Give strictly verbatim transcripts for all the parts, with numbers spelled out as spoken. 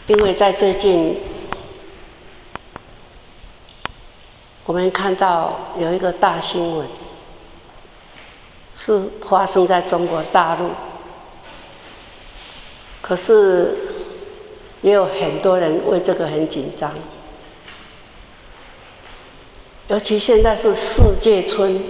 因为在最近，我们看到有一个大新闻，是发生在中国大陆，可是也有很多人为这个很紧张，尤其现在是世界村。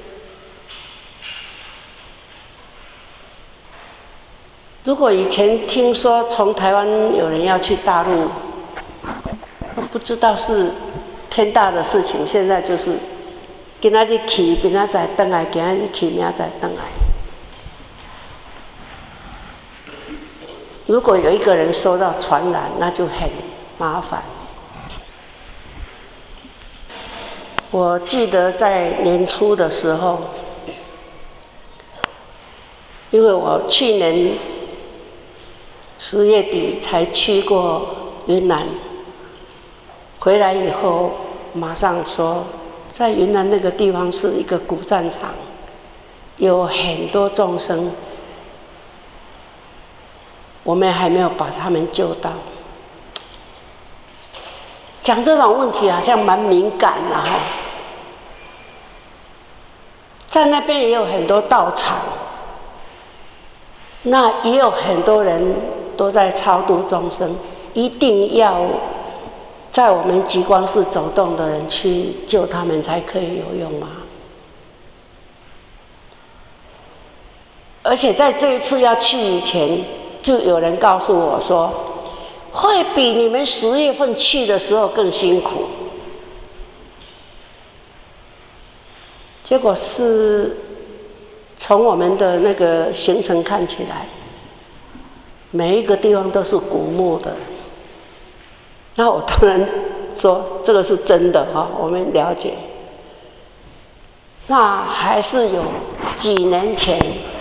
如果以前听说从台湾有人要去大陆，不知道是天大的事情，现在就是今仔日去，明仔载回来；今仔日去，明仔载回来。如果有一个人受到传染，那就很麻烦。我记得在年初的时候，因为我去年十月底才去过云南，回来以后马上说，在云南那个地方是一个古战场，有很多众生，我们还没有把他们救到。讲这种问题好像蛮敏感的哈，在那边也有很多道场，那也有很多人都在超度众生，一定要在我们极光寺走动的人去救他们才可以有用吗？而且在这一次要去以前，就有人告诉我说，会比你们十月份去的时候更辛苦。结果是从我们的那个行程看起来，每一个地方都是古墓的。那我当然说这个是真的哈，我们了解。那还是有几年前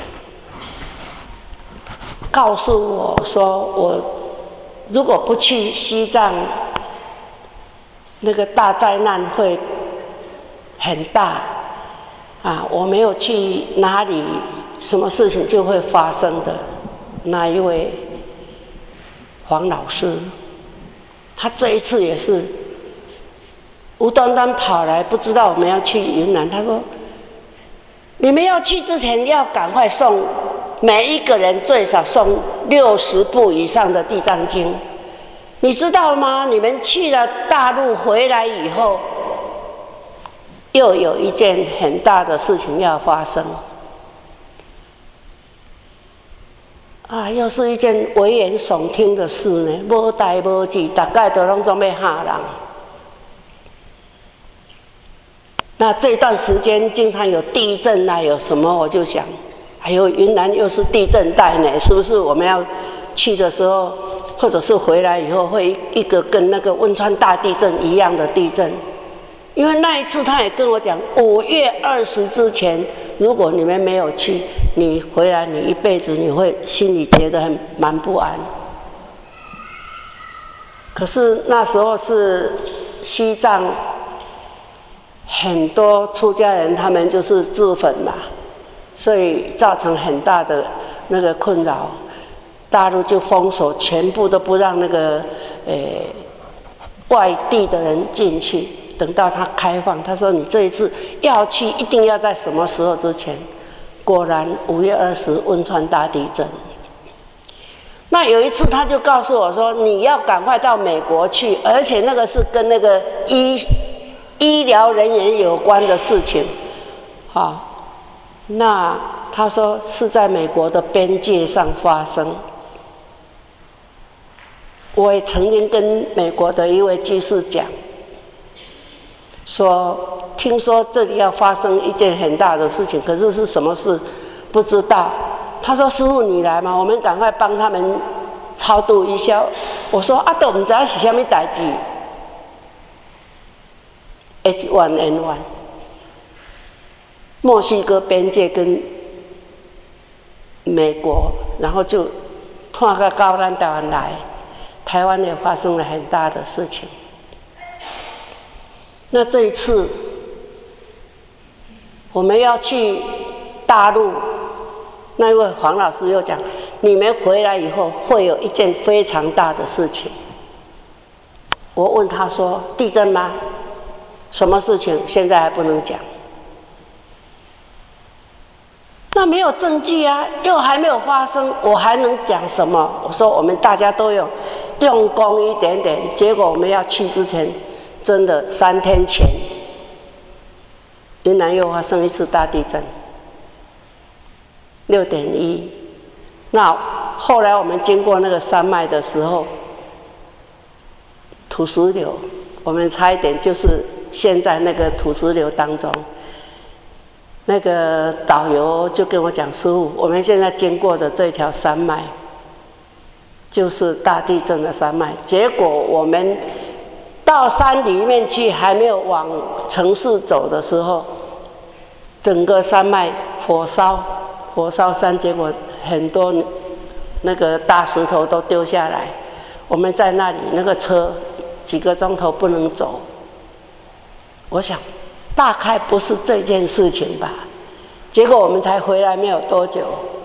告诉我说，我如果不去西藏，那个大灾难会很大啊！我没有去哪里，什么事情就会发生的。那一位黄老师，他这一次也是无端端跑来，不知道我们要去云南。他说：“你们要去之前，要赶快送每一个人最少送六十部以上的《地藏经》。你知道吗？你们去了大陆回来以后，又有一件很大的事情要发生。啊，又是一件危言耸听的事呢，无代无志，大概都拢总要吓人。那这段时间经常有地震啊，有什么我就想，哎呦，云南又是地震带呢，是不是我们要去的时候，或者是回来以后，会一个跟那个汶川大地震一样的地震？因为那一次他也跟我讲，五月二十之前，如果你们没有去，你回来你一辈子你会心里觉得很蛮不安。可是那时候是西藏很多出家人，他们就是自焚嘛，所以造成很大的那个困扰。大陆就封锁，全部都不让那个呃外地的人进去。等到他开放，他说你这一次要去，一定要在什么时候之前。果然五月二十汶川大地震。那有一次他就告诉我说，你要赶快到美国去，而且那个是跟那个医医疗人员有关的事情。好，那他说是在美国的边界上发生。我也曾经跟美国的一位居士讲，说听说这里要发生一件很大的事情，可是是什么事不知道。他说师父你来嘛，我们赶快帮他们超度一下。我说啊都不知道是什么代志 H 一 N 一 墨西哥边界跟美国，然后就拖到到咱台湾来，台湾也发生了很大的事情。那这一次我们要去大陆，那位黄老师又讲，你们回来以后会有一件非常大的事情。 我问他说：“地震吗？什么事情？现在还不能讲。”那没有证据啊，又还没有发生，我还能讲什么？我说我们大家都有用功一点点，结果我们要去之前，真的三天前，云南又发生一次大地震，六点一。那后来我们经过那个山脉的时候，土石流，我们差一点就是陷在那个土石流当中。那个导游就跟我讲：“师父，我们现在经过的这条山脉，就是大地震的山脉。结果我们到山里面去，还没有往城市走的时候，整个山脉火烧，火烧山，结果很多那个大石头都丢下来。我们在那里，那个车几个钟头不能走。我想。”大概不是这件事情吧，结果我们才回来没有多久，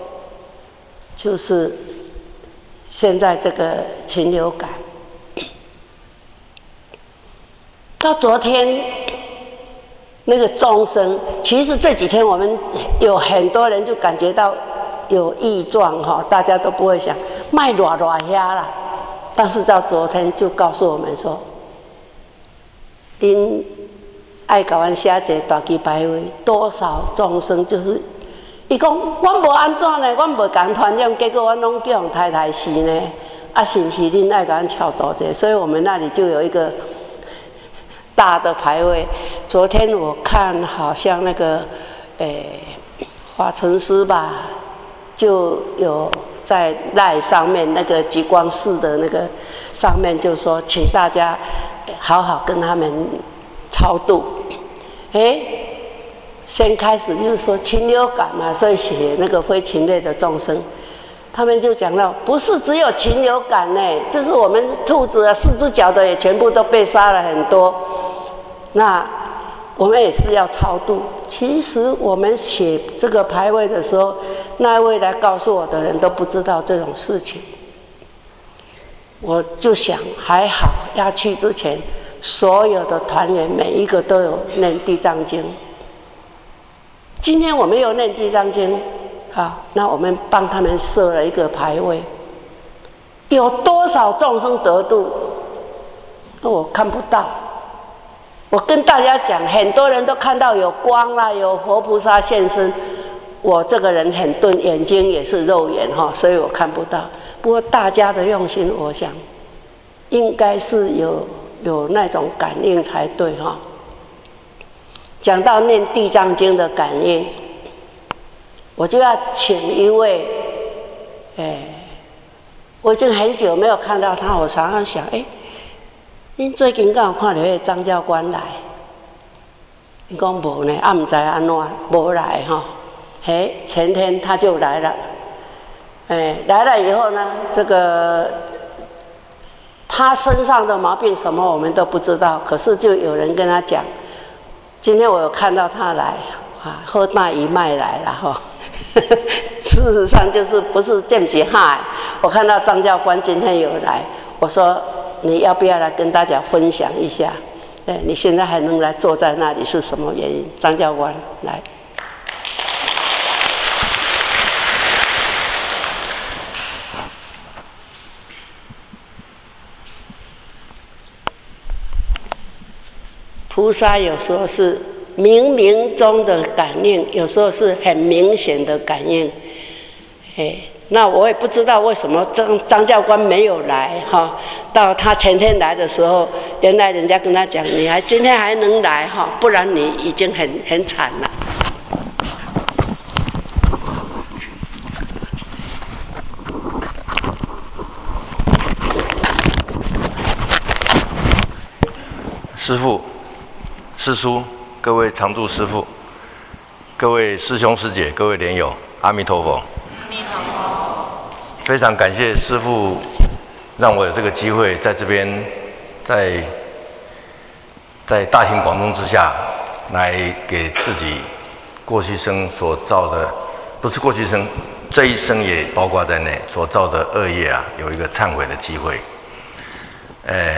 就是现在这个禽流感。到昨天那个众生，其实这几天我们有很多人就感觉到有异状哈，大家都不会想卖偌偌遐啦，但是到昨天就告诉我们说，因。爱甲阮写一个大旗牌位，多少众生就是，伊讲阮无安怎呢？阮无共传染，结果阮拢叫人太太死呢？啊，是不是恁爱甲阮超度者？所以我们那里就有一个大的牌位。昨天我看好像那个，诶、欸，华城师吧，就有在赖上面那个极光寺的那个上面就说，请大家好好跟他们。超度，哎，先开始就是说禽流感嘛，所以写那个非禽类的众生，他们就讲到，不是只有禽流感呢，就是我们兔子啊，四只脚的也全部都被杀了很多。那我们也是要超度。其实我们写这个牌位的时候，那位来告诉我的人都不知道这种事情。我就想，还好要去之前。所有的团员每一个都有念地藏经。今天我们有念地藏经，好，那我们帮他们设了一个牌位。有多少众生得度？我看不到。我跟大家讲，很多人都看到有光啦，有佛菩萨现身。我这个人很钝，眼睛也是肉眼哈，所以我看不到。不过大家的用心，我想应该是有。有那种感应才对哈。讲到念地藏经的感应，我就要请一位，哎，我已经很久没有看到他，我常常想，哎，您最近敢有看到那个张教官来？你讲无呢，啊，唔知安怎无来哈。嘿，前天他就来了，哎，来了以后呢，这个。他身上的毛病什么我们都不知道，可是就有人跟他讲，今天我有看到他来啊，喝那一脉来了哈。事实上就是不是见不起害。我看到张教官今天有来，我说你要不要来跟大家分享一下？哎，你现在还能来坐在那里是什么原因？张教官来。菩萨有时候是冥冥中的感应，有时候是很明显的感应。哎，那我也不知道为什么张张教官没有来哈。到他前天来的时候，原来人家跟他讲，你还今天还能来哈，不然你已经很很惨了。 师父。师叔，各位常住师父，各位师兄师姐，各位莲友，阿弥陀佛。阿弥陀佛。非常感谢师父，让我有这个机会在这边，在在大庭广众之下，来给自己过去生所造的，不是过去生，这一生也包括在内所造的恶业啊，有一个忏悔的机会。呃，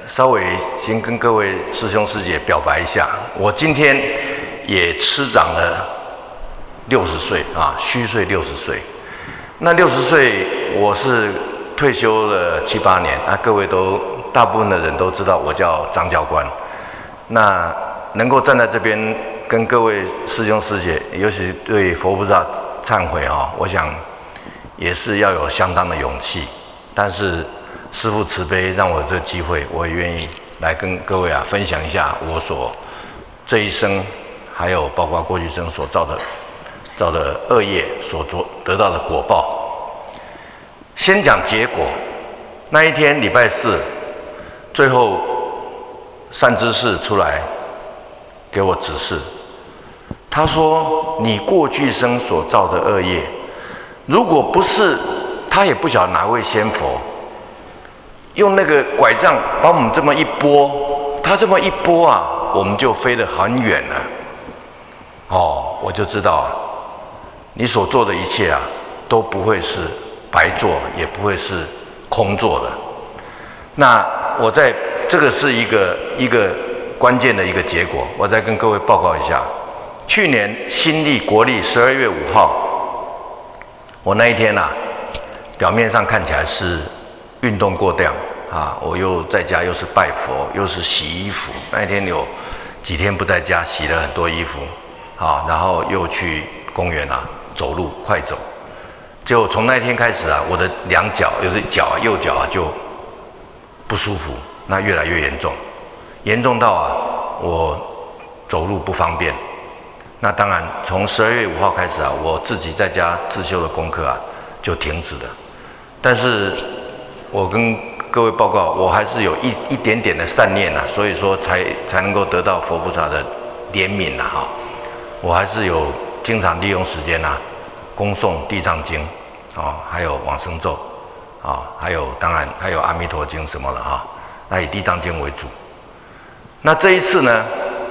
稍微先跟各位师兄师姐表白一下，我今天也吃长了六十岁啊，虚岁六十岁。那六十岁我是退休了七八年啊，各位都大部分的人都知道我叫张教官。那能够站在这边跟各位师兄师姐，尤其对佛菩萨忏悔啊，我想也是要有相当的勇气。但是师父慈悲，让我有这个机会，我也愿意来跟各位啊分享一下我所这一生，还有包括过去生所造的造的恶业所做得到的果报。先讲结果，那一天礼拜四，最后善知识出来给我指示，他说：“你过去生所造的恶业，如果不是他也不晓得哪位仙佛。”用那个拐杖把我们这么一拨，他这么一拨啊，我们就飞得很远了。哦，我就知道，你所做的一切啊，都不会是白做，也不会是空做的。那我在这个是一个一个关键的一个结果，我再跟各位报告一下。去年新历国历十二月五号，我那一天啊，表面上看起来是运动过量啊，我又在家又是拜佛，又是洗衣服。那一天有几天不在家，洗了很多衣服啊，然后又去公园啊走路快走。结果从那一天开始啊，我的两脚，有的脚啊右脚啊就不舒服，那越来越严重，严重到啊我走路不方便。那当然，从十二月五号开始啊，我自己在家自修的功课啊就停止了。但是我跟各位报告，我还是有一一点点的善念啊，所以说才才能够得到佛菩萨的怜悯啊哈。我还是有经常利用时间啊，恭诵地藏经啊，还有往生咒啊，还有当然还有阿弥陀经什么的哈。那以地藏经为主。那这一次呢，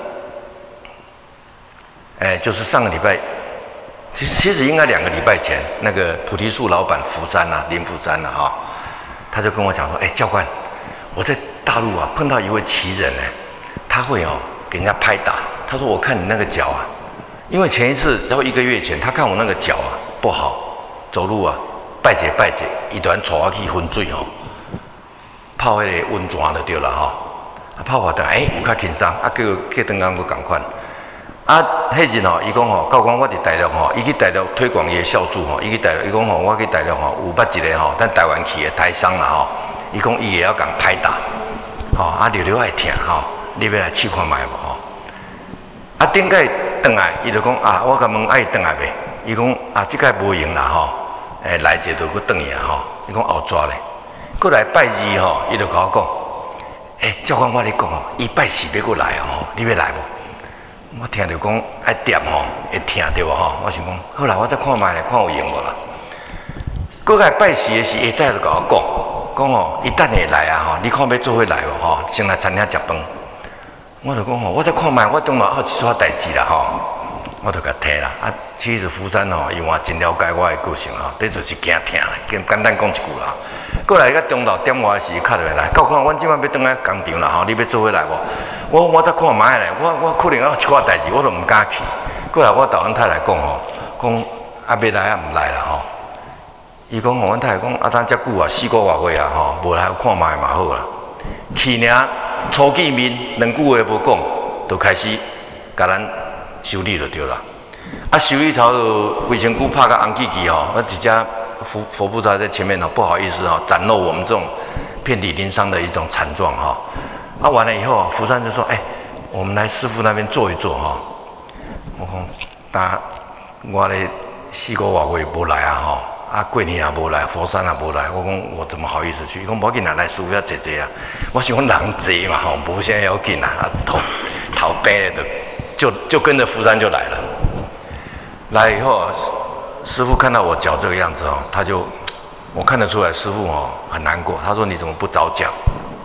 哎，就是上个礼拜，其实其实应该两个礼拜前，那个菩提树老板福山啊，林福山啊哈。他就跟我讲说：“哎，教官，我在大陆啊碰到一位奇人呢，他会哦给人家拍打。他说我看你那个脚啊，因为前一次，然后一个月前，他看我那个脚啊不好，走路啊拜节拜节，一段带我去昏水哦，泡那个温泉就对了哈。啊泡完等哎有较轻松，啊叫叫登工佫共款。啊，迄日吼，伊讲吼，教官我伫大陆吼，伊去大陆推广伊的酵素吼，伊去大陆，伊讲吼，我去大陆吼，有捌一个吼，咱台湾去的台商啦吼，伊讲伊也要共拍打，吼，啊流流爱疼吼，你要来试看卖无吼？啊顶摆转来，伊就讲啊，我甲问爱转来袂？伊讲啊，即摆无用啦吼，诶，来者就佫转去啊吼，伊讲后抓咧，佫来拜二吼，伊就甲我讲，诶、欸，教官我咧讲吼，伊拜四要佫来哦，你要来无？我听着讲爱点吼，会听对无吼？我想讲，好啦，我再看卖咧，看有用无啦。过来拜四的时，下早就甲我讲，讲吼，伊等下来啊吼，你看要做伙来无吼？先来餐厅食饭。我就讲吼，我再看卖，我当然还有一撮代志啦吼，我就甲摕啦。啊，其实福山吼，因为我真了解我的个性吼，这就是惊听啦，简简单讲一句啦。过来个中昼点我的时，敲落来，教官，阮即摆要转来工厂啦吼，你要做伙来无？我我再看卖咧，我我可能还有一寡代志，我都毋敢去。过来我导阮太太讲吼，讲啊要来啊毋来啦吼。伊讲吼，阮太太讲啊，当遮久啊，四个外月啊吼，无来看卖嘛好啦。去年初见面两句话无讲，就开始甲咱修理就对啦。啊修理头就规身躯拍甲红气气吼，啊直接佛佛菩萨在前面吼，不好意思吼，展露我们这种遍体鳞伤的一种惨状哈。啊，完了以后，福山就说：“哎、欸，我们来师父那边坐一坐哈。”我讲，但我咧四个外月无来啊吼，啊过年也无来，佛山也无来。我讲我怎么好意思去？伊讲无要紧啦，来师父要坐坐啊。我想讲人坐嘛吼，无啥要紧啦，啊头头白的就就跟着福山就来了。来以后，师父看到我脚这个样子哦，他就我看得出来，师父哦很难过。他说：“你怎么不早讲？”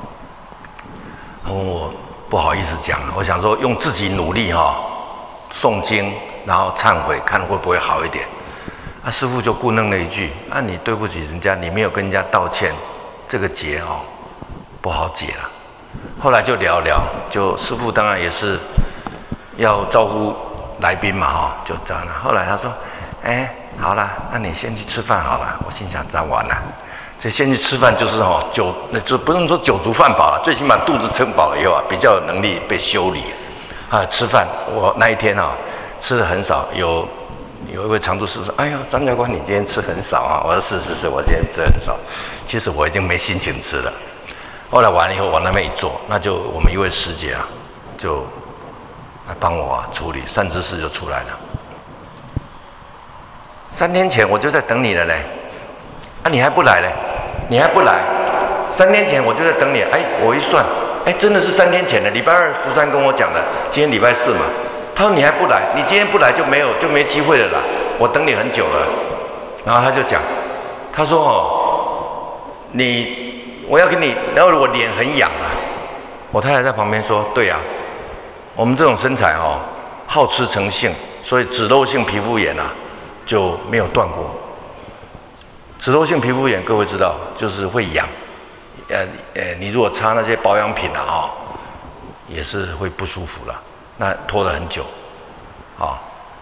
我不好意思讲，我想说用自己努力哈、哦，诵经，然后忏悔，看会不会好一点。啊，师父就咕哝了一句：“啊，你对不起人家，你没有跟人家道歉，这个结哦不好解了。” 后来就聊聊，就师父当然也是要招呼来宾嘛哈，就这样了。后来他说，哎，好了，那你先去吃饭好了。我心想，这样完了，这先去吃饭就是哈酒，那就不用说酒足饭饱了，最起码肚子撑饱了以后啊，比较有能力被修理啊。吃饭，我那一天啊吃的很少，有有一位常住师说，哎呀，张教官你今天吃很少啊。我说是是是，我今天吃很少。其实我已经没心情吃了。后来完了以后往那边一坐，那就我们一位师姐啊，就来帮我啊处理，善知识就出来了。三天前我就在等你了嘞，啊你还不来嘞？你还不来？三天前我就在等你，哎我一算，哎真的是三天前的，礼拜二福山跟我讲的，今天礼拜四嘛。他说你还不来，你今天不来就没有就没机会了啦，我等你很久了。然后他就讲，他说哦，你。我要跟你，然后我脸很痒啊。我太太在旁边说：“对啊，我们这种身材哦，好吃成性，所以脂漏性皮肤炎啊就没有断过。脂漏性皮肤炎，各位知道，就是会痒。呃呃，你如果擦那些保养品啊，哦，也是会不舒服了。那拖了很久，啊。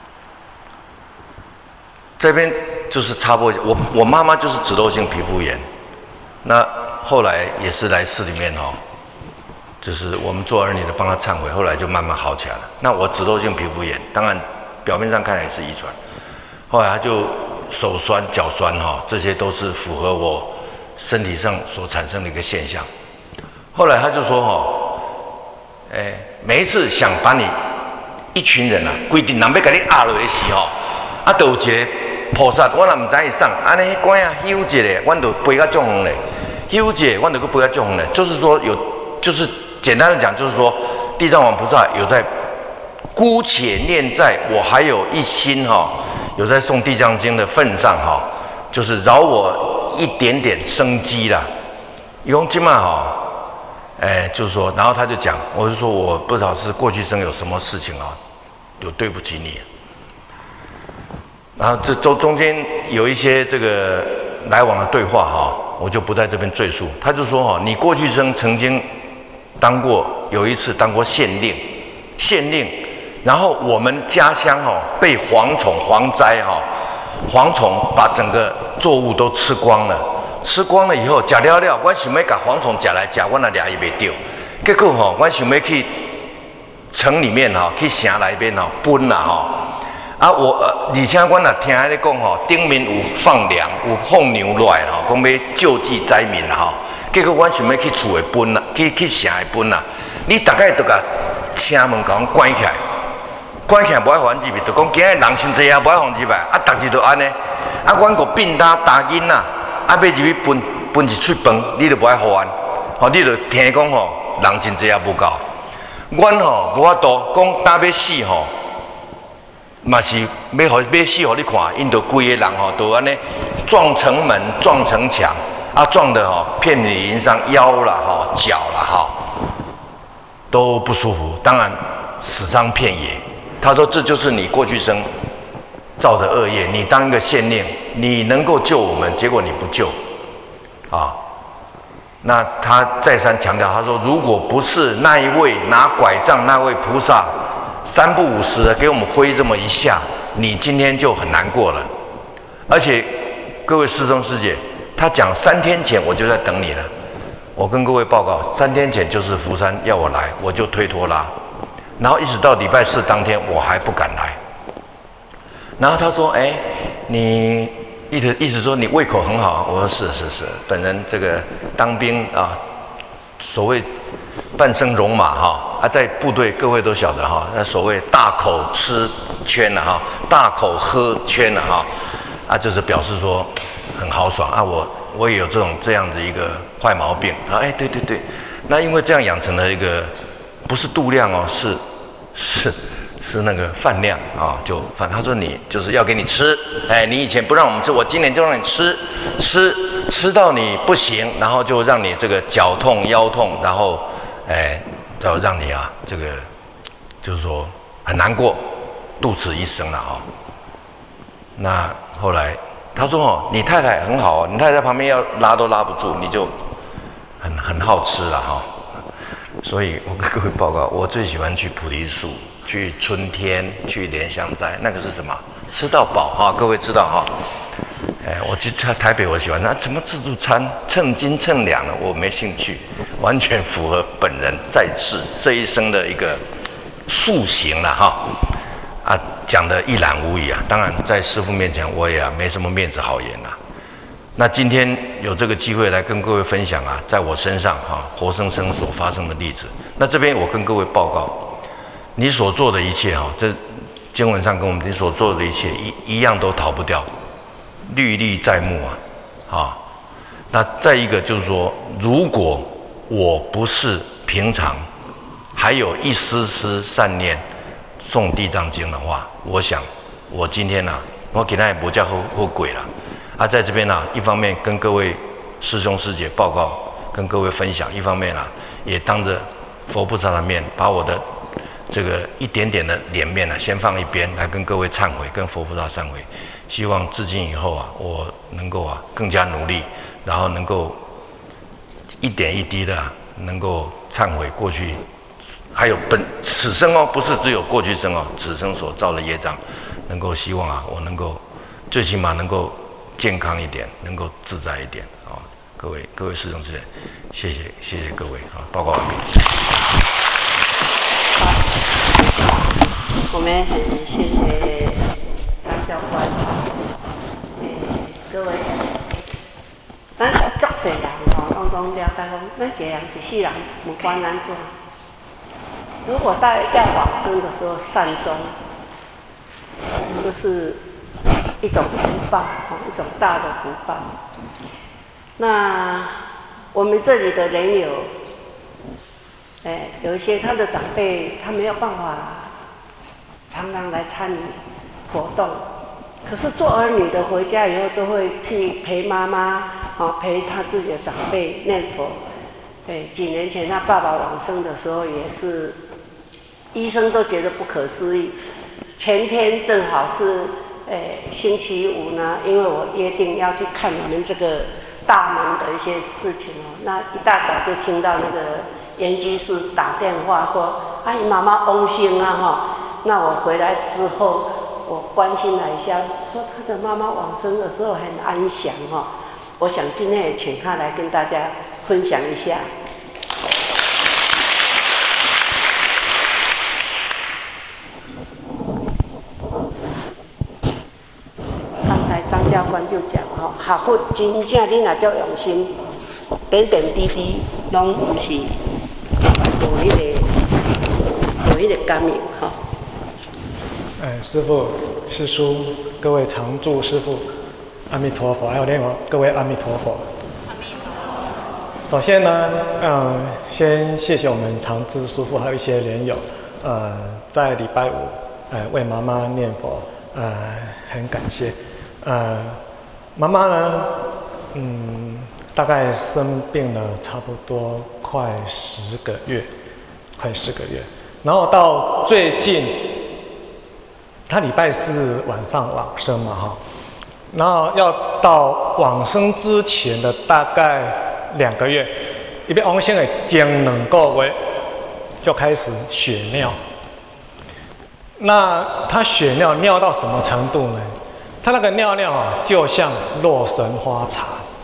这边就是插播一下，我我妈妈就是脂漏性皮肤炎，那。”后来也是来寺里面哦，就是我们做儿女的帮他忏悔，后来就慢慢好起来了。那我脂漏性皮肤炎，当然表面上看来也是遗传，后来他就手酸、脚酸哈，这些都是符合我身体上所产生的一个现象。后来他就说哈，哎，每一次想把你一群人啊，规定人要给你压落的时候，啊，都有一个菩萨，我若唔知伊送，安尼关啊，休一个，阮就背到中风嘞。优姐，我能够不要这种呢，就是说有，就是简单的讲，就是说地藏王菩萨有在姑且念在我还有一心哈、哦，有在诵地藏经的份上哈、哦，就是饶我一点点生机啦。用今嘛哈，哎，就是说，然后他就讲，我就说我不知道是过去生有什么事情啊，有对不起你。然后这中中间有一些这个来往的对话哈、哦。我就不在这边赘述。他就说：“哦，你过去生曾经当过有一次当过县令，县令，然后我们家乡哦被蝗虫蝗灾哈、哦，蝗虫把整个作物都吃光了，吃光了以后，吃了了，我想要把蝗虫吃来吃，我那俩也没丢。结果哈、哦，我想要去城里面哈、哦，去城内边哦奔啦哈。”啊，我呃，而且我若听咧讲吼，顶面有放粮，有放牛落来吼，讲要救济灾民啦吼。结果我想要去厝诶奔啦，去去城诶奔啦。你大概都甲城门甲阮关起来，关起来无爱还入去，就讲今日人伤济啊，无爱还入去。啊，逐日都安尼。啊，阮个变大打囡仔，啊，要入去分分一喙饭，你就无爱还。吼，你就听讲吼，人真济啊无够。阮吼无法度讲打要死吼。嘛是要互要死互你看，因着规个人吼，都安尼撞城门、撞城墙，啊撞得吼遍体鳞伤，腰啦吼、脚啦吼都不舒服，当然死伤遍野。他说这就是你过去生造的恶业，你当一个县令，你能够救我们，结果你不救，啊。那他再三强调，他说如果不是那一位拿拐杖那位菩萨。三不五时的给我们挥这么一下，你今天就很难过了。而且各位师兄师姐，他讲三天前我就在等你了。我跟各位报告，三天前就是福山要我来，我就推脱啦。然后一直到礼拜四当天，我还不敢来。然后他说：“哎，你意思意思说你胃口很好。”我说：“是是是，本人这个当兵啊，所谓。”半生戎马哈啊，在部队各位都晓得哈，那所谓大口吃圈了哈，大口喝圈了哈，啊，就是表示说很豪爽啊。我我也有这种这样的一个坏毛病啊。哎，对对对，那因为这样养成了一个不是度量哦，是是是那个饭量啊，就反他说你就是要给你吃，哎，你以前不让我们吃，我今年就让你吃吃吃到你不行，然后就让你这个脚痛腰痛，然后。哎，就让你啊，这个就是说很难过，度此一生了哈、哦。那后来他说哦，你太太很好哦，你太太旁边要拉都拉不住，你就很很好吃了哈、哦。 所以我跟各位报告，我最喜欢去菩提树，去春天，去莲香斋，那个是什么？吃到饱哈，各位知道哈。哎，我去台台北，我喜欢那怎么自助餐称斤称两呢？我没兴趣，完全符合本人在世这一生的一个塑形了哈。啊，讲得一览无遗啊。当然，在师父面前，我也、啊、没什么面子好言啦、啊。那今天有这个机会来跟各位分享啊，在我身上哈、啊，活生生所发生的例子。那这边我跟各位报告，你所做的一切哈、啊，这经文上跟我们你所做的一切一一样都逃不掉，历历在目啊，啊。那再一个就是说，如果我不是平常还有一丝丝善念诵地藏经的话，我想我今天呢、啊，我给他也不叫后后悔了。啊，在这边呢、啊，一方面跟各位师兄师姐报告，跟各位分享；一方面呢、啊，也当着佛菩萨的面，把我的这个一点点的脸面呢、啊，先放一边，来跟各位忏悔，跟佛菩萨忏悔。希望自今以后啊，我能够啊更加努力，然后能够一点一滴的、啊、能够忏悔过去，还有本此生哦，不是只有过去生哦，此生所造的业障，能够希望啊，我能够最起码能够健康一点，能够自在一点啊、哦！各位各位师兄师姐，谢谢谢谢各位啊！报告完毕。 好，我们很谢谢张教官，诶，各位，咱足侪人吼，拢讲了解讲，咱一个人一世人，不管咱做，如果到要往生的时候善终，这是一种福报，一种大的福报。那我们这里的人有，哎，有一些他的长辈，他没有办法常常来参与活动，可是做儿女的回家以后，都会去陪妈妈，啊，陪他自己的长辈念佛。哎，几年前他爸爸往生的时候，也是医生都觉得不可思议。前天正好是。诶，星期五呢，因为我约定要去看我们这个大门的一些事情哦，那一大早就听到那个严居士打电话说：“哎，妈妈往生啊哈！”那我回来之后，我关心了一下，说他的妈妈往生的时候很安详哈。我想今天也请他来跟大家分享一下。张教官就讲吼，学佛真正你若足用心，点点滴滴拢毋是无迄个无迄个感应吼。 哎，师父、师叔、各位常住师父，阿弥陀佛！还有另外各位阿弥陀佛。阿弥陀佛。首先呢，嗯，先谢谢我们常住师父，还有一些莲友，呃，在礼拜五，呃，为妈妈念佛，呃，很感谢。呃，妈妈呢，嗯，大概生病了差不多快十个月，快十个月。然后到最近，她礼拜四晚上往生嘛，哈。然后要到往生之前的大概两个月，一边往生的前两个月就开始血尿。那她血尿尿到什么程度呢？他那个尿尿啊，就像洛神花茶，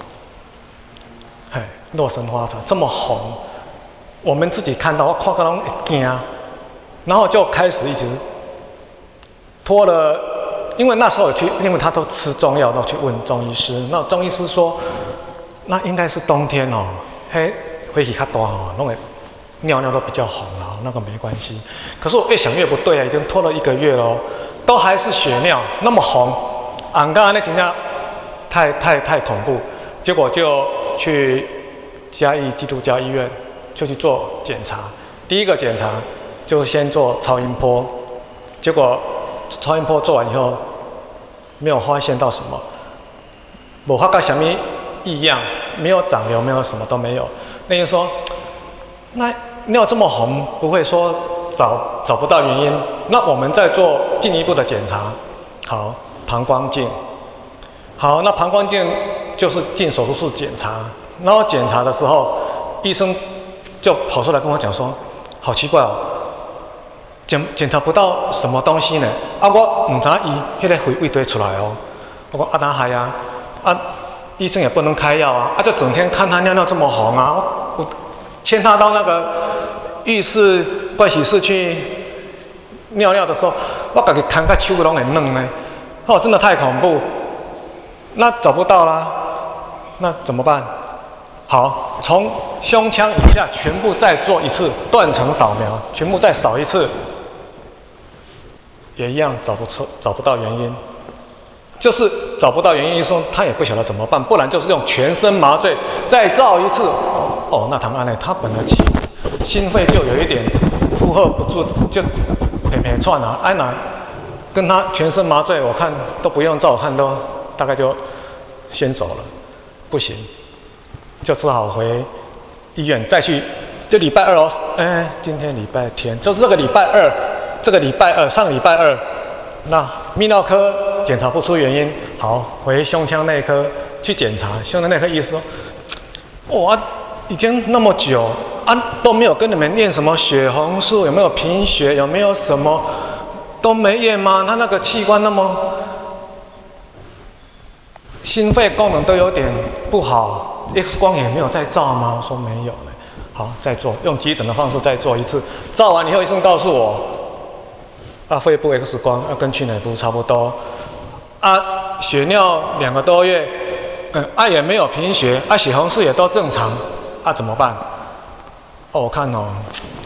哎，洛神花茶这么红，我们自己看到，我看到拢会惊，然后就开始一直拖了，因为那时候去，因为他都吃中药，都去问中医师，那中医师说，那应该是冬天哦，嘿，火气较大哦，弄会尿尿都比较红了，那个没关系。可是我越想越不对啊，已经拖了一个月了，都还是血尿，那么红。俺刚刚那真正太太太恐怖，结果就去嘉义基督教医院就去做检查。第一个检查就是先做超音波，结果超音波做完以后没有发现到什么，没发到什么异样，没有长瘤，没有什么都没有。那就说，那尿这么红，不会说找找不到原因？那我们再做进一步的检查，好。膀胱镜，好，那膀胱镜就是进手术室检查，然后检查的时候，医生就跑出来跟我讲说，好奇怪哦，检检查不到什么东西呢？啊，我唔知伊迄个胃胃堆出来哦。我讲啊哪还啊？啊，医生也不能开药啊，啊就整天看他尿尿这么红啊，我我牵他到那个浴室盥洗室去尿尿的时候，我感觉看个手拢会嫩呢，哦，真的太恐怖。那找不到啦，那怎么办？好，从胸腔以下全部再做一次断层扫描，全部再扫一次，也一样找不出找不到原因，就是找不到原因，医生他也不晓得怎么办，不然就是用全身麻醉再照一次。哦，那唐安呢？他本来心心肺就有一点负荷不住，就偏偏窜啊，安娜跟他全身麻醉，我看都不用照，我看都大概就先走了，不行。就只好回医院再去，就礼拜二哦，哎，今天礼拜天，就是这个礼拜二，这个礼拜二，上礼拜二，那泌尿科检查不出原因，好，回胸腔内科去检查，胸腔内科医生说，哇，已经那么久啊，都没有跟你们验什么血红素，有没有贫血，有没有什么都没验吗？他那个器官那么，心肺功能都有点不好。X 光也没有再照吗？我说没有呢。好，再做，用急诊的方式再做一次。照完以后，医生告诉我，啊，肺部 X 光啊，跟去年不差不多，啊，血尿两个多月，嗯，啊也没有贫血，啊血红素也都正常，啊怎么办？哦，我看哦，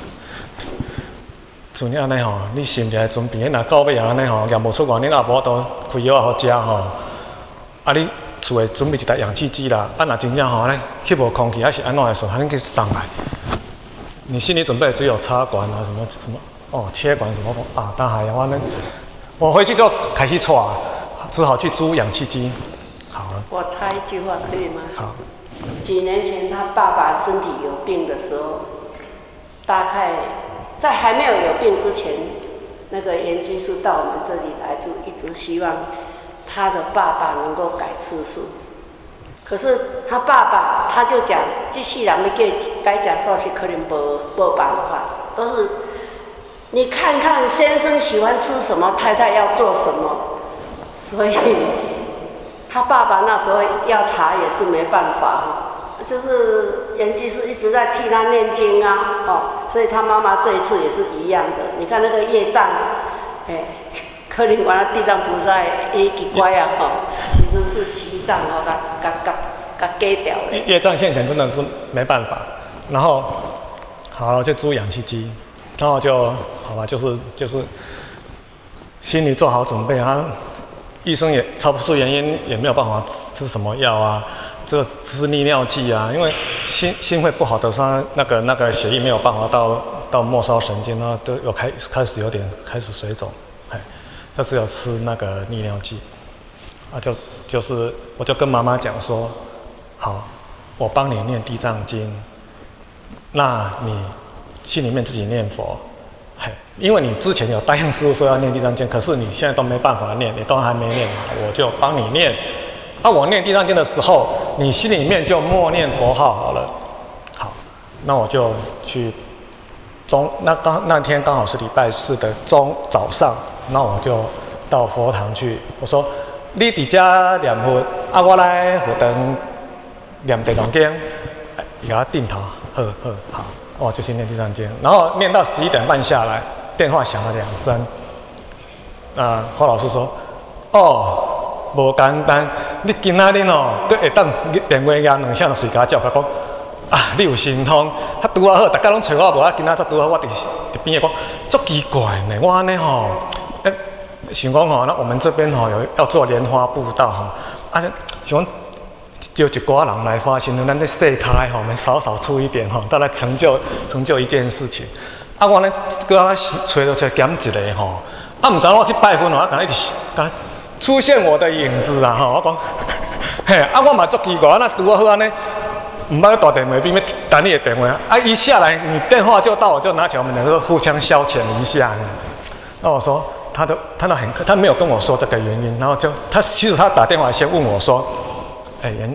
像你安尼吼，你心态准备，若到尾安尼吼，验无出外，你阿婆都开药好食吼，啊你。厝诶准备一台氧气机啦，啊，若真正吼咧吸无空气，还是安怎诶时候，还能去上来。你心理准备只有插管啊，什么什么哦，切管什么啊，当海洋湾呢？我回去就开始喘，只好去租氧气机。好了。 我插一句话可以吗？ 好。 几年前他爸爸身体有病的时候，大概在还没有有病之前，那个严居士到我们这里来，就一直希望。他的爸爸能够改吃素，可是他爸爸他就讲，这世人要改改吃素是可能无无办法，都是你看看先生喜欢吃什么，太太要做什么，所以他爸爸那时候要查也是没办法，就是严居士一直在替他念经啊，哦，所以他妈妈这一次也是一样的，你看那个业障，哎。可能完了地藏菩萨也奇怪啊吼，其实是西藏哦，甲甲甲甲割掉的。 业障现前真的是没办法，然后好就租氧气机，然后就好吧，就是就是心里做好准备啊。医生也查不出原因，也没有办法吃吃什么药啊，这吃利尿剂啊，因为心心肺不好的时候，那个那个血液没有办法到到末梢神经，然后都有开开始有点开始水肿，哎。就只有吃那个利尿剂，啊，就就是我就跟妈妈讲说，好，我帮你念地藏经，那你心里面自己念佛，嘿，因为你之前有答应师父说要念地藏经，可是你现在都没办法念，你都还没念，我就帮你念。啊，我念地藏经的时候，你心里面就默念佛号好了。好，那我就去中，那刚那天刚好是礼拜四的中早上。那我就到佛堂去，我说你伫遮念佛，啊，我来佛堂念地藏经，给他定头，好好好，我就去念地藏经，然后念到十一点半下来，电话响了两声，啊、呃，霍老师说，哦，无简单，你今仔日哦，搁会当电话压两声就睡觉觉，甲讲。啊！你有神通，他拄啊好，大家拢找我无啊，今仔才拄好，我伫伫边个讲，足奇怪呢。我安尼吼，诶、欸，想讲吼，那我们这边吼有要做莲花步道吼，啊，想讲就一寡人来发心，咱这世开吼，我们少少出一点吼，再来成就成就一件事情。啊，我呢，搁啊找着找减一个吼，啊，毋知我去拜佛吼，啊，敢一直敢出现我的影子啊吼，我讲，嘿，啊，我嘛足奇怪，那拄啊好安尼。唔捌打电话，边要等你的电话啊！一下来，你电话就到，我就拿起来，我们两个互相消遣一下。那我说，他都他都很，他没有跟我说这个原因，然后就他其实他打电话先问我说：“哎、欸，严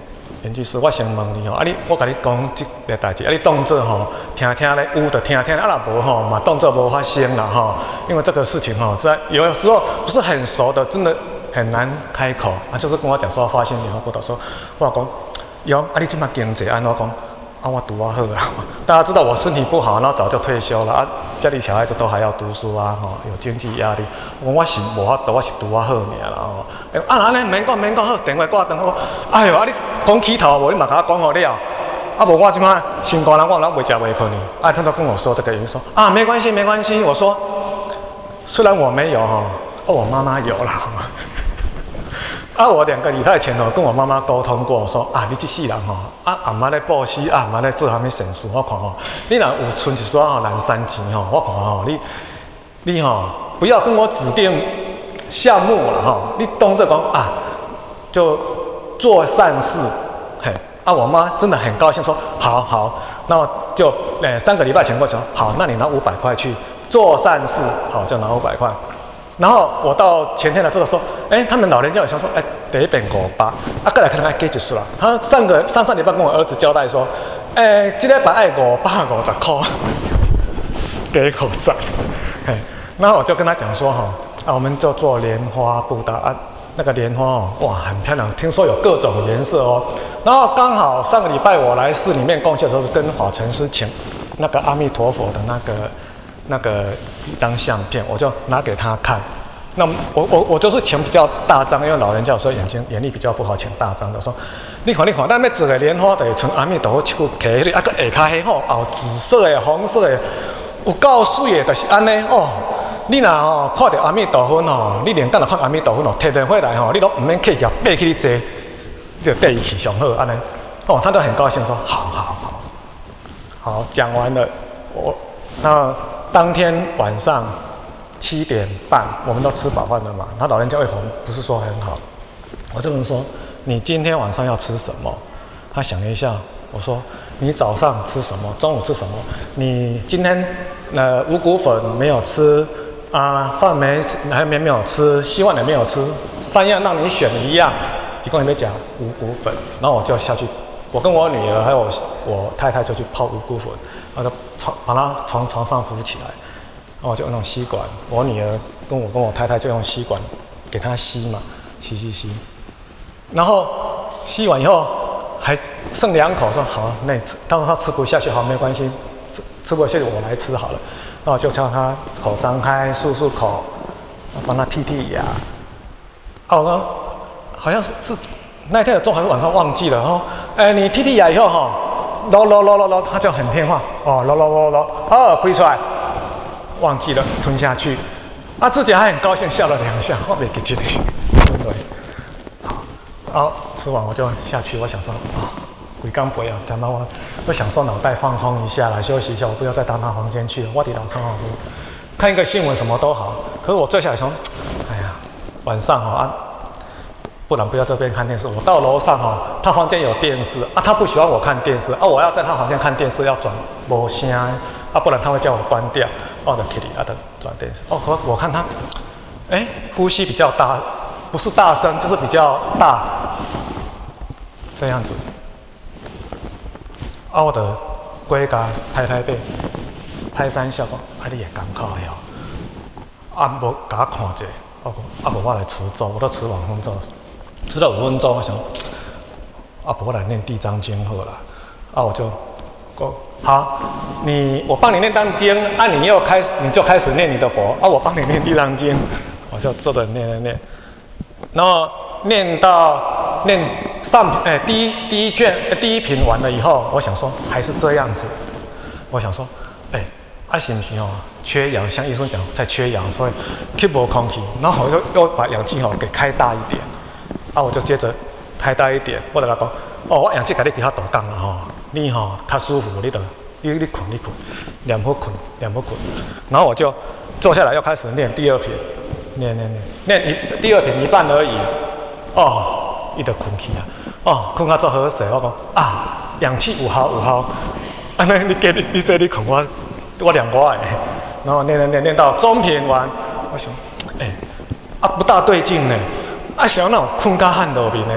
编剧师，我先问你吼，啊你我甲你讲即个代志，啊你当做吼听听咧，有就听听，啊若无吼嘛当做无发生啦吼。因为这个事情吼，在有时候不是很熟的，真的很难开口啊。就是跟我讲说发现联合报道说，我讲，有啊你即马经济安怎讲？啊我读啊好啦，大家知道我身体不好，然后早就退休了啊，家里小孩子都还要读书啊，吼有经济压力。我我是无法度，我是读啊好尔啦吼。欸、啊安尼免讲免讲好，电话挂断我。哎呦啊你讲起头无？你嘛甲我讲好了。啊无我即马心肝人我拢袂食袂困呢。啊他都跟我说这个原因说啊没关系没关系，我说虽然我没有哈，哦我妈妈有啦。啊，我两个礼拜前哦，跟我妈妈沟通过，我说啊，你这世人吼，啊阿妈咧报喜，啊阿妈咧做啥物善事，我看吼，你若有存一撮吼蓝山钱吼，我看吼，你你吼不要跟我指定项目了吼，你当作讲啊，就做善事，嘿，啊我妈真的很高兴说，好好，那就诶三个礼拜前过去，好，那你拿五百块去做善事，好，就拿五百块。然后我到前天的时候说，哎，他们老人家有想说，哎，第一遍五百，啊，过来可能还给一数啦。他上个上上礼拜跟我儿子交代说，哎，这礼拜爱五百五十块，给口罩。哎，然后我就跟他讲说，哈，啊，我们就做莲花布达啊，那个莲花哦，哇，很漂亮，听说有各种颜色哦。然后刚好上个礼拜我来寺里面贡献的时候，是跟法尘师请那个阿弥陀佛的那个。那个一张相片，我就拿给他看。那我我我就是请比较大张，因为老人家有时候眼睛眼力比较不好，请大张的。说你看你看，咱那整个莲花的，从阿弥陀佛手揢迄个，啊个下骹迄吼，后紫色的、红色的，有够水的，就是安尼哦。你若吼看到阿弥陀佛吼，你连干就看阿弥陀佛吼，摕电话来吼，你都唔免客气，爬起你坐，你就爬伊去上好安尼。哦，他都很高兴说好好好，好讲完了，我那。当天晚上七点半，我们都吃饱饭了嘛。他老人家胃口不是说很好，我就问说：“你今天晚上要吃什么？”他想了一下，我说：“你早上吃什么？中午吃什么？你今天呃五谷粉没有吃啊，饭没还没没有吃，稀饭也没有吃，三样让你选一样，一共也没讲五谷粉。”然后我就下去，我跟我女儿还有我我太太就去泡五谷粉。我就从把它从床上扶起来，然后我就用那种吸管，我女儿跟我跟我太太就用吸管给她吸嘛，吸吸吸，然后吸完以后还剩两口，说好，那当时她吃不下去，好没关系，吃吃不下去我来吃好了，那我就叫她口张开漱漱口，帮她剔剔牙。啊，我刚好像是是那天的中午还是晚上忘记了，然后哎你剔剔牙以后哈。捞捞捞捞捞，他就很听话哦，捞捞捞捞，哦，推出来，忘记了吞下去，啊，自己还很高兴，笑了两下，我没给进去，对，好，好，吃完我就下去，我想说啊，鬼刚不要，咱们我我想说脑袋放空一下啦，休息一下，我不要再到他房间去了，我得老看好看一个新闻什么都好，可是我坐下来说，哎呀，晚上哈啊。不然不要这边看电视。我到楼上哈，他房间有电视啊，他不喜欢我看电视啊，我要在他房间看电视要转无声啊，不然他会叫我关掉。哦，的 Kitty 啊，的转电视。哦，我我看他，哎，呼吸比较大，不是大声就是比较大，这样子。啊，我的龟甲拍拍背，拍三下讲，啊你也感慨哟，啊无甲我看者，我讲啊无我来持咒，我都持往生咒。吃了五分钟，我想，啊，不，我来念地藏经好了。啊，我就，go 好，你我帮你念地藏经，啊，你又开始你就开始念你的佛，啊，我帮你念地藏经，我就坐着念念念，然后念到念上哎、欸、第一第一卷、欸、第一品完了以后，我想说还是这样子，我想说，哎、欸，啊是不是哦？缺氧，像医生讲在缺氧，所以吸不空气，然后我就又把氧气哦给开大一点。啊，我就接着开大一点，我就甲讲，哦，我氧气给你比较大降了吼，你吼较舒服，你就你你困你困，念好困念好困，然后我就坐下来又开始念第二品，念念念念一第二品一半而已，哦，伊就困去啊，哦，困到做好势，我讲啊，氧气有效有效，安尼你给你你这你困我我念我的，然后念念念念到中品完，我想，哎、欸，啊不大对劲呢。啊，想那种困到汗落面的啦，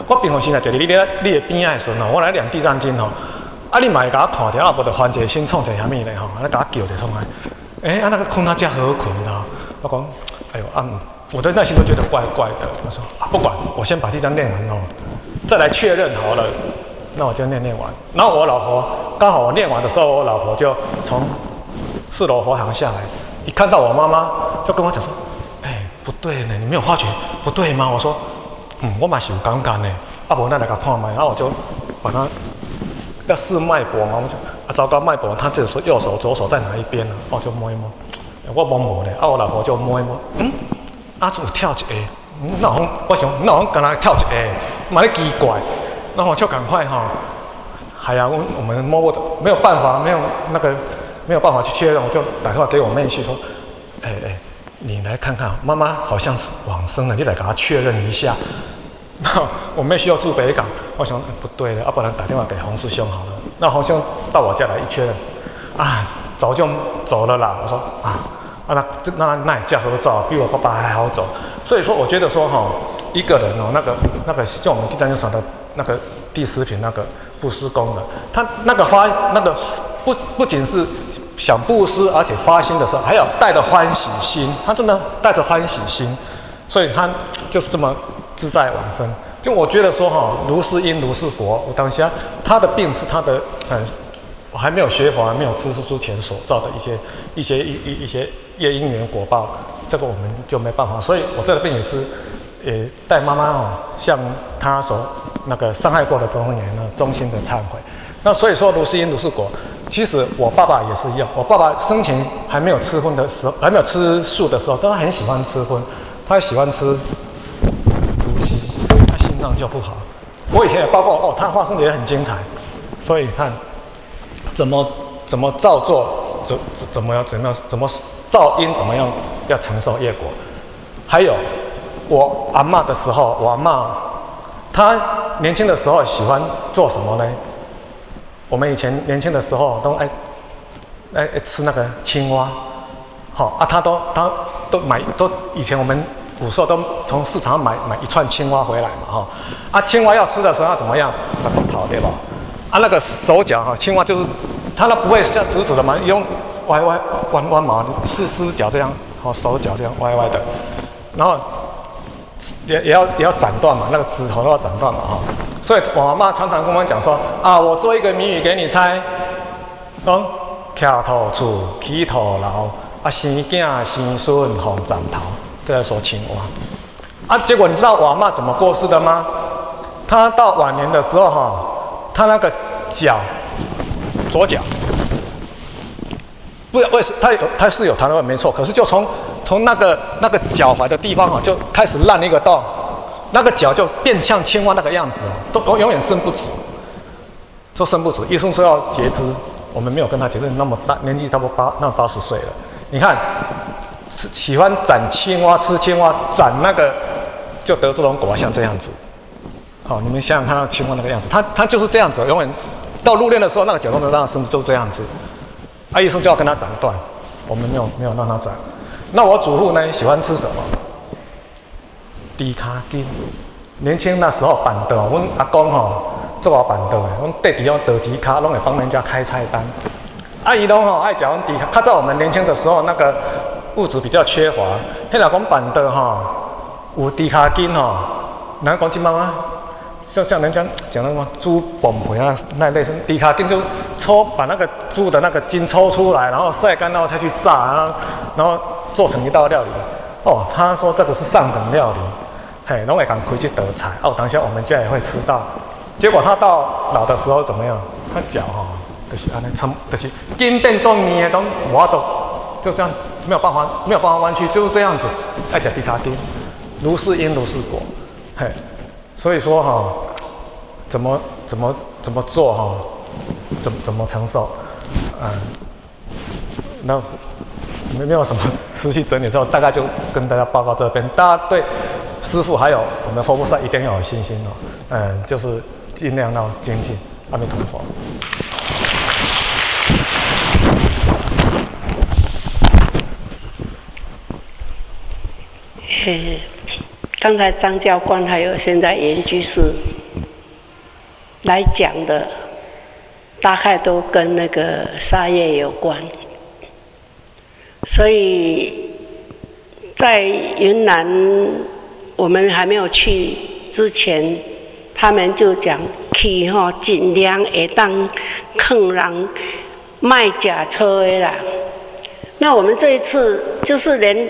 我平常时来坐伫你咧你的边仔的时阵吼，我来量地藏经吼，啊你嘛会甲我看者，啊无就翻一个身创一个虾米咧吼，啊你甲我叫者创来，诶、欸、啊那个困啊遮好困的，我讲，哎呦啊，我的内心都觉得怪怪的。我说啊不管，我先把地藏念完哦，再来确认好了，那我就念念完。然后我老婆刚好我念完的时候，我老婆就从四楼佛堂下来，一看到我妈妈就跟我讲说，哎、欸、不对呢，你没有发觉不对吗？我说。嗯，我嘛是有感觉呢，啊无咱来甲看卖，然后我就把它要试脉搏嘛，我就啊糟糕脉搏，他这个是右手左手在哪一边呢、啊？我就摸一摸，我摸摸咧，啊我老婆就摸一摸，嗯，啊就有跳一下，嗯，那好像我想那好像刚才跳一下，蛮咧奇怪，然后我就赶快哈，哎呀，我我们摸的没有办法，没有那个没有办法去确认，我就打电话给我妹婿说，哎、欸、哎。欸你来看看，妈妈好像是往生了，你来给她确认一下。那我妹需要住北港，我想、欸、不对了，要、啊、不然打电话给洪师兄好了。那洪师兄到我家来一确认，啊，早就走了啦。我说啊，啊那那那也叫合照，比我爸爸还好走。所以说，我觉得说哈，一个人哦，那个那个像我们地藏经传的那个第十品那个布施功的，他那个发那个不不仅是。想布施，而且发心的时候还要带着欢喜心，他真的带着欢喜心，所以他就是这么自在往生。就我觉得说哈，如是因如是果。我当下他的病是他的嗯，我还没有学佛，还没有知识之前所造的一些一些一一一些业因缘果报，这个我们就没办法。所以我这个病也是也带妈妈哦，向他所那个伤害过的众生缘呢，衷心的忏悔。那所以说如是因如是果。其实我爸爸也是一样，我爸爸生前还没有吃荤的时候，还没有吃素的时候，他很喜欢吃荤，他喜欢吃猪心，他心脏就不好。我以前也报告哦，他发生的也很精彩，所以看怎么怎么造作，怎怎怎么样怎么样怎么造因，怎么样要承受业果。还有我阿嬷的时候，我阿嬷她年轻的时候喜欢做什么呢？我们以前年轻的时候都爱爱爱吃那个青蛙，好啊，他都他都买都以前我们古时候都从市场买买一串青蛙回来嘛，哈啊，青蛙要吃的时候要怎么样？把它跑对吧？啊，那个手脚哈，青蛙就是它那不会像直直的嘛，用歪歪弯弯嘛，四只脚这样，好手脚这样歪歪的，然后也也要也要斩断嘛，那个指头都要斩断嘛，哈。所以我妈常常跟我们讲说啊，我做一个谜语给你猜，讲徛土厝，起土楼，啊生囝生孙红斩头，这在说青蛙。啊，结果你知道我妈怎么过世的吗？她到晚年的时候哈，她那个脚，左脚，不为什她有她是有瘫痪没错，可是就从从那个那个脚踝的地方哈，就开始烂一个洞。那个脚就变像青蛙那个样子，都永远伸不直，说伸不直。医生说要截肢，我们没有跟他截肢，那么大年纪差不多八那八十岁了。你看，喜欢斩青蛙吃青蛙，斩那个就得这种果，像这样子。好，你们想想看，那青蛙那个样子，他他就是这样子，永远到入殓的时候，那个脚都没有让他伸直，就这样子。啊，医生就要跟他斩断，我们没有没有让他斩。那我祖父呢，喜欢吃什么？猪脚筋，年轻那时候板凳，阮阿公吼做老板凳的，阮缀伫种刀子卡，拢会帮人家开菜单。啊，伊拢吼爱食阮猪脚，较早我们年轻的时候，那个物质比较缺乏，迄若讲板凳吼有猪脚筋吼，人讲即摆啊，像像人家讲那个猪崩皮啊，那类似猪脚筋就抽把那个猪的那个筋抽出来，然后晒干，然后再去炸，然后然后做成一道料理。哦，他说这个是上等料理。嘿，拢会敢开这道菜，哦，当下我们家也会吃到。结果他到老的时候怎么样？他脚哈、哦，就是安尼，撑，就是筋变做黏的，都无都就这样，没有办法，没有办法弯曲，就是这样子。爱吃猪脚筋，如是因如是果，嘿，所以说哈、哦，怎么怎么怎么做哈、哦，怎怎么承受，嗯，那没没有什么实际整理之后，大概就跟大家报告这边，大家对。师父还有我们佛菩萨一定要有信心哦，嗯，就是尽量要精进。阿弥陀佛。 刚才张教官还有现在严居士来讲的，大概都跟那个沙业有关。所以在云南，我们还没有去之前，他们就讲去吼，尽量会当坑人卖假车的啦。那我们这一次就是连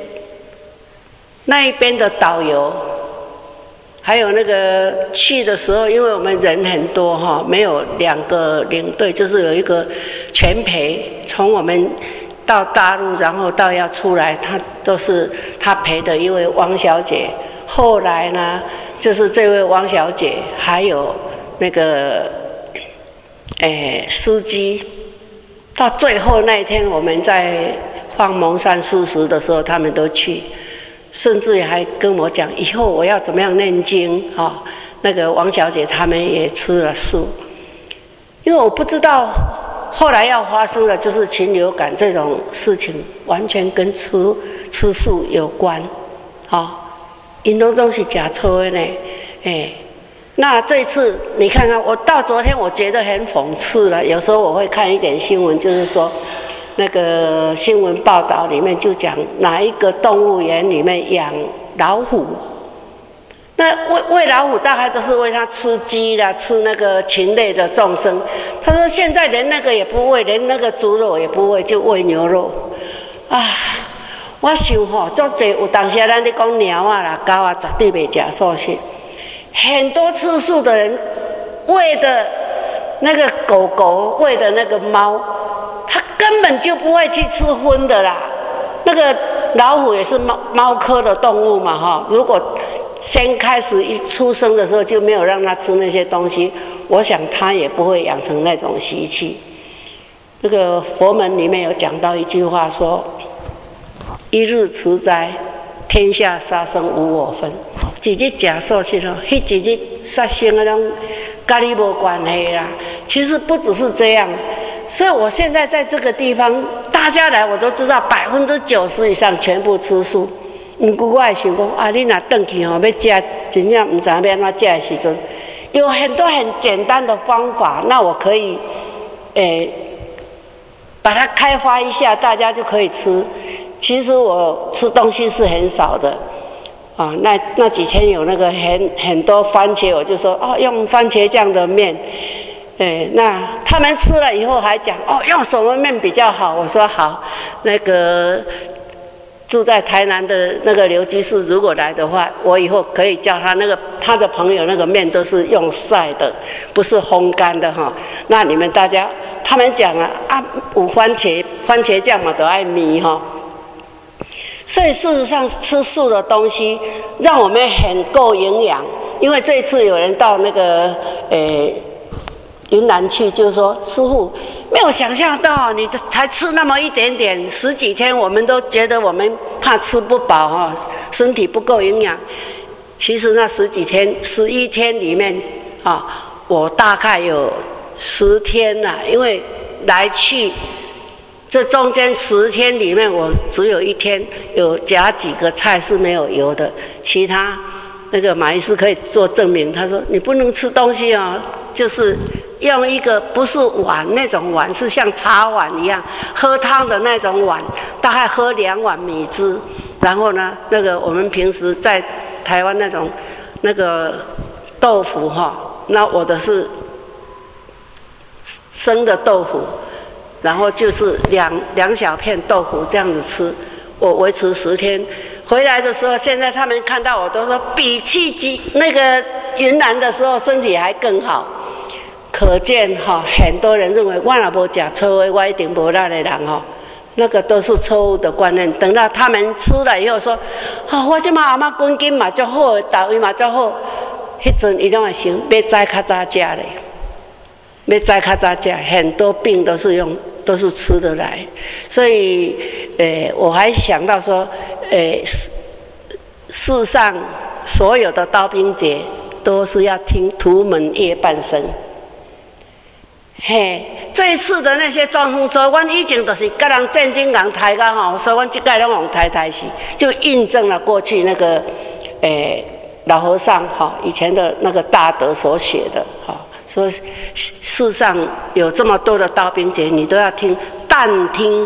那一边的导游，还有那个去的时候，因为我们人很多哈，没有两个领队，就是有一个全陪，从我们到大陆，然后到要出来，他都是他陪的一位汪小姐。后来呢，就是这位汪小姐，还有那个诶司机。到最后那一天，我们在放蒙山素食的时候，他们都去，甚至于还跟我讲以后我要怎么样念经啊、哦。那个王小姐他们也吃了素，因为我不知道后来要发生的就是禽流感这种事情，完全跟吃吃素有关，啊、哦，因拢总是假错的呢，哎。那这一次你看看，我到昨天我觉得很讽刺了。有时候我会看一点新闻，就是说，那个新闻报道里面就讲哪一个动物园里面养老虎，那喂喂老虎大概都是喂它吃鸡啦，吃那个禽类的众生。他说现在连那个也不喂，连那个猪肉也不喂，就喂牛肉。啊，我想吼，足济有当时咱咧讲猫啊啦、狗啊，绝对袂食素食。很多吃素的人喂的那个狗狗，喂的那个猫，它根本就不会去吃荤的啦。那个老虎也是猫猫科的动物嘛，哈。如果先开始一出生的时候就没有让它吃那些东西，我想它也不会养成那种习气。那个佛门里面有讲到一句话说：“一日持斋，天下杀生无我分。”一日吃素食咯，迄一日杀生啊，拢跟你无关系啦。其实不只是这样，所以我现在在这个地方，大家来我都知道，百分之九十以上全部吃素。毋过我会想讲，啊，你若转去吼，要食真正毋知影要安怎食的时阵，有很多很简单的方法，那我可以，诶、欸，把它开发一下，大家就可以吃。其实我吃东西是很少的。啊，那那几天有那个很很多番茄，我就说哦，用番茄酱的面，哎，那他们吃了以后还讲哦，用什么面比较好？我说好，那个住在台南的那个刘居士，如果来的话，我以后可以叫他那个他的朋友那个面都是用晒的，不是烘干的哈。那你们大家，他们讲了啊，有番茄番茄酱嘛，都爱米哈。所以事实上，吃素的东西让我们很够营养。因为这一次有人到那个诶云南去，就是说师父没有想象到你才吃那么一点点，十几天我们都觉得我们怕吃不饱哈，身体不够营养。其实那十几天、十一天里面啊，我大概有十天了，因为来去。这中间十天里面，我只有一天有夹几个菜是没有油的，其他那个马医师可以做证明。他说你不能吃东西哦，就是用一个不是碗那种碗，是像茶碗一样喝汤的那种碗，大概喝两碗米汁。然后呢，那个我们平时在台湾那种那个豆腐哈，那我的是生的豆腐。然后就是两两小片豆腐这样子吃，我维持十天。回来的时候，现在他们看到我都说，比去几那个云南的时候身体还更好。可见哈，很多人认为我若无吃错的，我一定无力的人哈，那个都是错误的观念。等到他们吃了以后说，啊、哦，我这马阿妈根筋嘛足好，大胃嘛足好，迄阵伊拢会想要早较早食咧，要早较早食，很多病都是用。都是吃得来，所以，呃，我还想到说，呃，世上所有的刀兵节都是要听图门夜半声。嘿，这一次的那些装疯说，阮以前都是跟人战争人抬高吼，所以阮这届拢往抬抬死，就印证了过去那个，呃，老和尚哈以前的那个大德所写的哈。 说世上有这么多的刀兵劫，你都要听，但听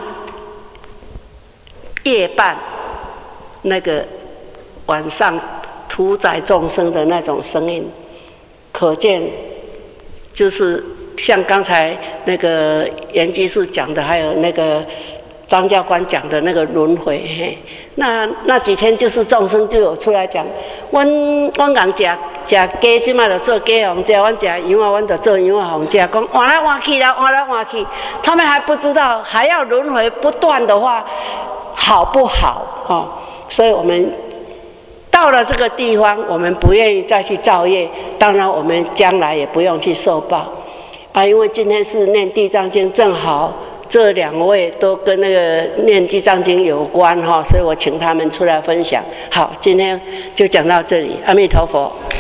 夜半那个晚上屠宰众生的那种声音，可见就是像刚才那个严居士讲的，还有那个张教官讲的那个轮回，嘿，那那几天就是众生就有出来讲，阮阮人食食鸡，即马就做鸡红食，阮食羊啊，阮就做羊啊红食，讲换来换去啦，换来换去，他们还不知道还要轮回不断的话，好不好？哦，所以我们到了这个地方，我们不愿意再去造业，当然我们将来也不用去受报啊，因为今天是念地藏经，正好这两位都跟那个念地藏经有关哈，所以我请他们出来分享。好，今天就讲到这里，阿弥陀佛。